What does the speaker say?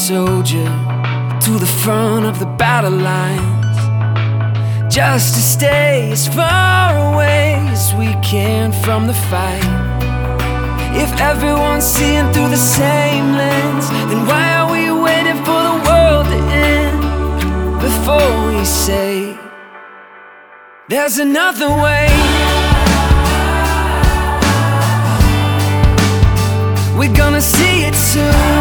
soldier to the front of the battle lines, just to stay as far away as we can from the fight. If everyone's seeing through the same lens, then why are we waiting for the world to end before we say there's another way? We're gonna see it soon.